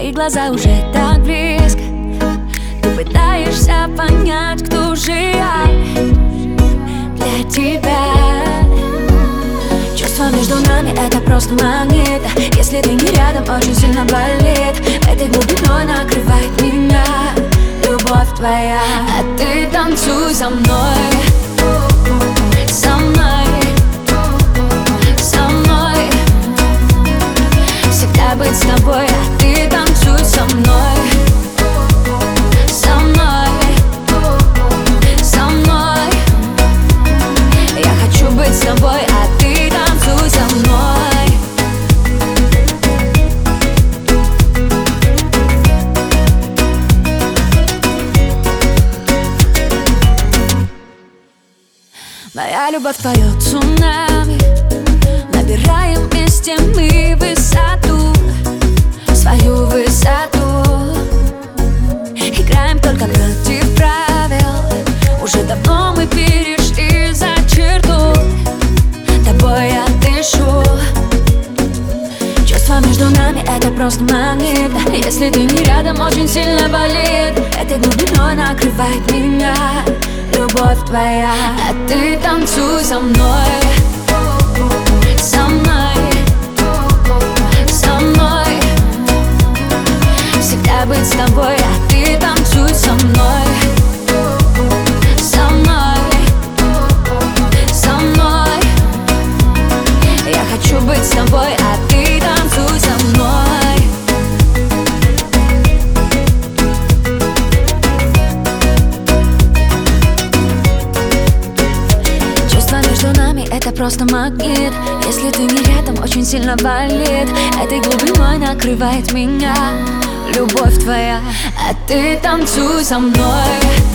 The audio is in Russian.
твои глаза уже так близко. Ты пытаешься понять, кто же я для тебя. Чувство между нами — это просто магнит. Если ты не рядом, очень сильно болит. Этой глубиной накрывает меня любовь твоя. А ты танцуй со мной, со мной, со мной. Всегда быть с тобой. А ты танцуй со мной, со мной, со мной. Я хочу быть с тобой, а ты танцуй со мной. Моя любовь — твое цунами. Набираем вместе мы высоту, свою высоту. Играем только против правил. Уже давно мы перешли за черту. Тобой я дышу. Чувство между нами — это просто магнит. Если ты не рядом, очень сильно болит. Этой глубиной накрывает меня любовь твоя. А ты танцуй со мной, со мной, со мной. Всегда быть с тобой. А ты танцуй со мной, со мной, со мной. Я хочу быть с тобой, а ты танцуй со мной. Это просто магнит. Если ты не рядом, очень сильно болит. Этой глубиной накрывает меня любовь твоя. А ты танцуй со мной.